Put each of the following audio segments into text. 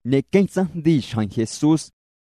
Ne kensa di San Jesús.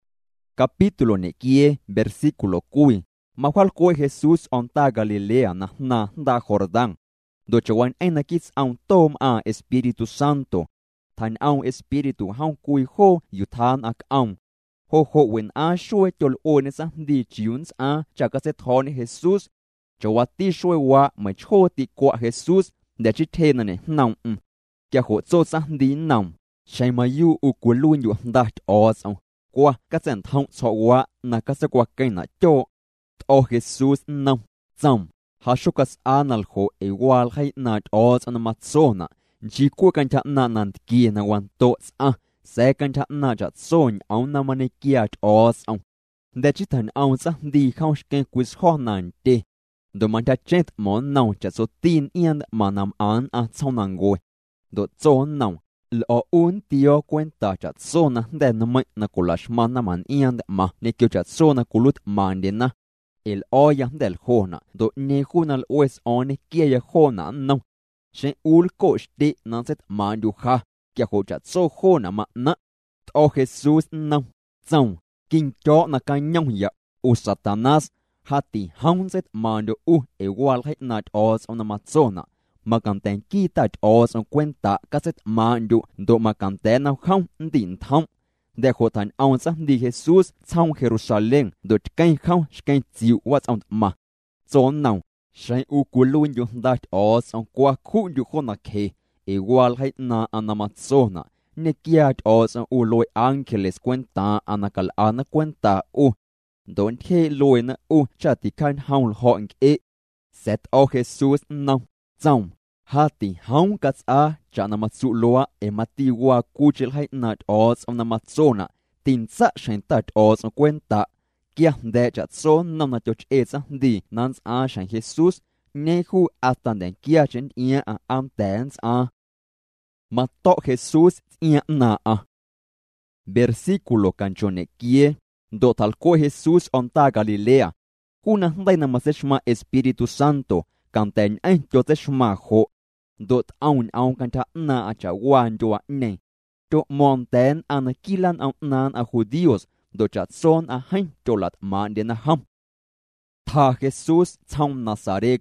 Capítulo nekie, versículo 9. Mahual koe Jesús onta Galilea na da Jordán. Do chawan enakits aun tom a Espíritu Santo. Tan aun Espíritu haun kui ho yutan ak aun. Ho wen a shue tol onesa di chiuns a chakaset hone Jesús. Chawati shue wa machoti kwa Jesús. De chitena ne naun. Kya ho so sa di naun. Shay mayu ukulun yu dat os aun. Qua các sản thông so wa na các sa qua cây na cho. O Jesús naun. Zam. Hashukas anal ho igual hay na os an matsona. Jikwa kanta na nantki na wan tots a. Se kanta na jat son au na manikia os au. De chitan au sa di khaushken quiz ho nante. Do manta chet mon nau cha so tin ian manam an a tsonangoy. Do tson nau. Lo un tio cuenta chat sona de no mai na kulash mana man ian ma ne kyo chat sona kulut mandena. El oya del hona do ne hunal oes one kia hona no. Shen ul koshti nanset mandu ha. Kia ho chat so hona ma na. O Jesús no. Zong. King cho na kanyong ya. U Satanas. Hati haunset mandu igual hay nat os on matzona. Makanten kita os on cuenta kaset mandu do makanten na hong din thong. De hotan aunsa di Jesús tsong Jerusalem do tkay hong shkay ziu wat on ma. Zon now. Shay ukulun yu dat os on kwa ku yu hona ke. Igual hay na anamatzona. Nekiat os on uloy angeles cuenta anakal ana cuenta Don't he loin chatikan haul hong e. Set o Jesús no. Zong. Hati haun kats a chanamatsu loa e matiwa kuchil hay nat os on namatsona. Tin sa shen tat os on cuenta. Kia de chat son nam na choch esa di nans a shen Jesús. Nehu atan den kia chen ia a am dance a. Mato Jesús ia na a. Versículo canchone kie. Do talco Jesús onta Galilea. Kuna daina maseshma Espíritu Santo. Kanten en joteshma ho. Dot aun kanta na acha wan joa ne. Do monten anakilan nan a judíos. Do chat son a hain jolat man de na ham. Ta Jesús tsam Nazaret.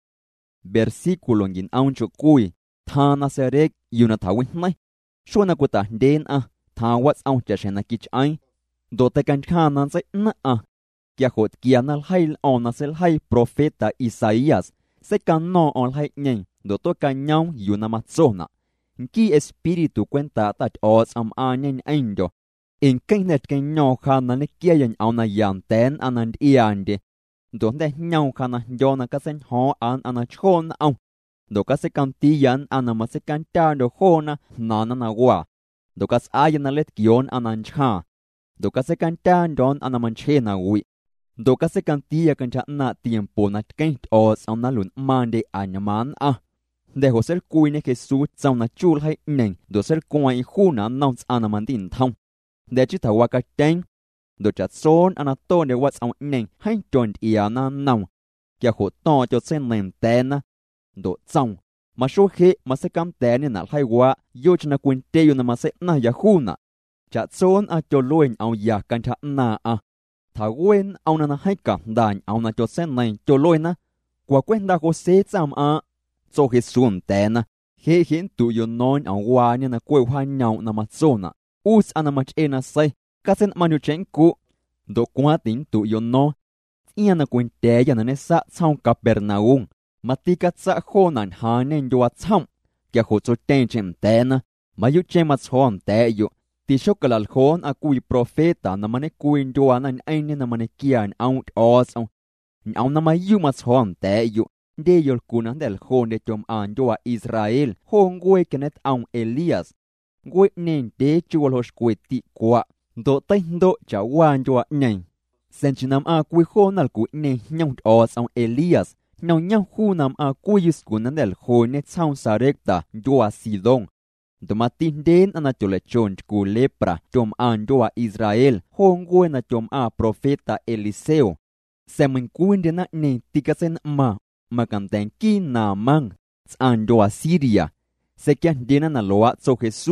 Versículo ngin aun chokui. Ta Nazaret yunatawin nai. Shona kuta den a. Ta wats aun chashena kich ay. Do te canchanan se na a. Kia hot kianal hail onasel hay profeta Isaías. Se cano on hay nyen. Do to cañón yunamatzona. Ki espíritu cuenta tat os am anyen endo. In kainet kenyo hana ne kiayan auna yanten anand iande. Donde nyau hana yona kasen ho an anachon au. Do kase kantiyan anamase cantando hona nananagua. Do kas ayanalet kion anancha. Do kase cantando anamanchena wi. Do kase cantia cancha na tiempo na kent os am nalun mande anyaman a. De hosel kuine Jesús tsao na chul hay neng. Do sel kuay huna nons anamandin thong. De chita wakateng. Do chat son anaton de wats ang neng hay chont iana nong. Kia ho to cho sen nem tena. Do tsao. Mashohe masekam tena na hay wa. Yochna kwinteyo na masek na yahuna. Chat son a cho loen ang ya cancha na a. Tha wen ang na hay ka dan ang na cho sen neng cho loen na. Kwa kwenda ko se tsam a. So Jesús tena. He hin tu yo non ang wa niya na kwe wa nyaw na matsona. Us anamach ena say. Kasen manuchenku. Do kwatin tu yo no. Iyan na kwinteya na nesa tsang Kapernaum. Matikat sa honan hanen yo at tsam. Kya ho so tenchem tena. Mayu chemat hon teyo. Ti shokalal hon akui profeta na manekuin yo anan ayne na manekian out os. Nyaw na mayu mas hon teyo. De yol kunan del hon de chom an yo a Israel. Hon gwe kenet aun Elias. Gwe nen de chuol hos kwe ti kwa. Do tay do cha wan yo a nen. Senchinam a kwe hon al kwe nen nyong os aun Elias. Now nyang hunam a kuyis kunan del hon net sound sarekta yo a Sidon. Domatin den anatole chon ku lepra chom an yo a Israel. Hon gwe na chom a profeta Eliseo. Semen kuende na nen tikasen ma. Makanten ki na mang. An yo a Syria. Sekian dena na loa so Jesús.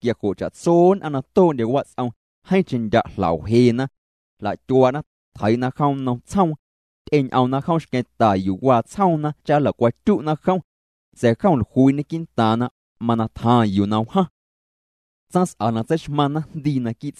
kia khổ chả xôn anh tôn để quạt xong hay trình đã lão hề na lại chua na thấy na không nó xong anh ao na không cái tài dụ qua sau na cha là qua trụ na không sẽ không khui na kinh ta na mà na thà dụ nào ha sans ana tech mana di na kits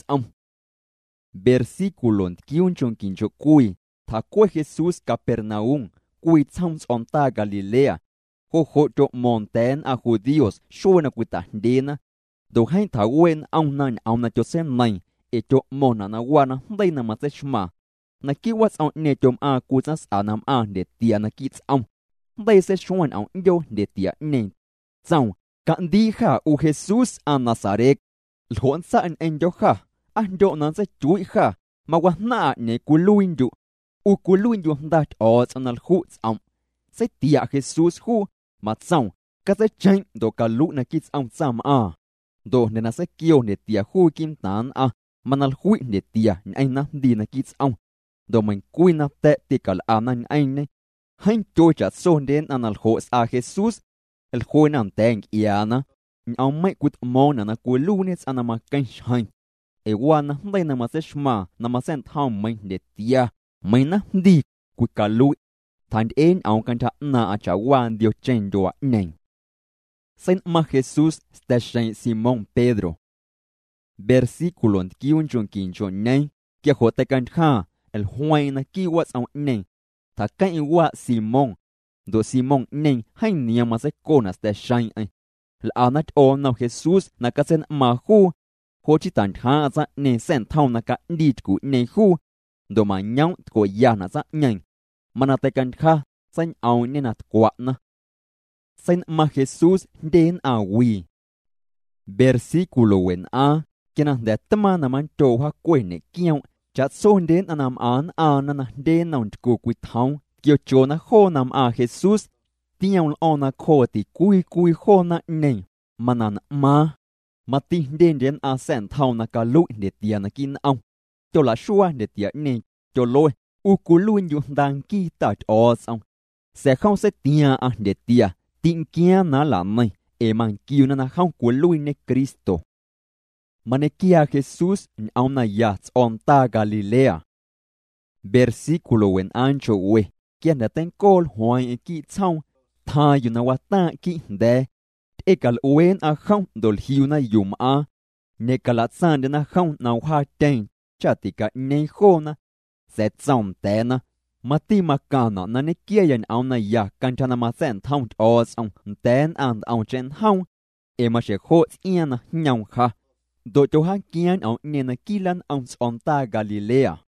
versículo kiunchon kincho kui ta kwe Jesus Capernaum kui sounds onta Galilea ho to monten a judíos shona kuta dena do hain ta wen auna cho sem nai e to mona na wana dai na matechma na ki what's on ne tom a kutas anam a de tia na kits dai se shon on yo de tia ne zau ka di kha u Jesus a Nazaret lon sa en yo kha an do nan se chui kha ma wa na ne kuluin ju u kuluin ju dat o sanal khuts se tia Jesus hu mà xong, các cái tranh đồ cả lũ này kít ông xăm đồ này là sẽ kêu để tia khu kim tán mà nó khui để tia anh nó đi là kít ông, đồ mình cùi nó tệ thì cả là anh này, hành trôi chặt xôn đến anh là khổ Jesus, el khôi nằm tên ia na, ông mấy cút mòn là cùi lũ này anh mà canh hành, quan nó đây là mà sẽ mà mà sẽ thao mình để tia, mình nó đi cùi cả lũ thành en ông can thà na cha wan dio chen do nen Saint ma Jesus station Simón Pedro versículo 15 nen que jote can kha el huaina ki was on nen ta kan wa Simón do Simón nen hai nia ma se kona station ai la anat o na Jesus na ka sen ma hu ho chi tan kha za ne sen thau na ka di ku ne hu do ma nyang ko ya na za nyen mana te kan kha san au ne nat kwa na san ma Jesus den a wi versículo wen kena de tama na man to ha kwe ne kiao chat son den anam an na den non ku ku thau kyo cho na kho nam Jesus tiang ona kho ti kui kho na ne manan ma ti den sen thau na ka lu de tia na kin cho la shua de tia ne cho loi u cu luin yu đang ki tạt o xong sẽ không sẽ tia để tia tin kia nó là mày mang kiu na không cu luin ne Cristo mà ne kia Jesus ông na ya onta Galilea versículo en ancho we quien da ten col hoài ki xong tha yu na wata ki de ekal uen không dol hiu na yum ne kalat san de na không na ha ten chatika ne khona sẽ xong té na mà ti mà cả nó nè kia yên ông này ya can chana mà sen thong o xong tên ăn ông trên hông em mà sẽ khô yên na nhong kha đồ cho han kian ông nè na kilan ông onta Galilea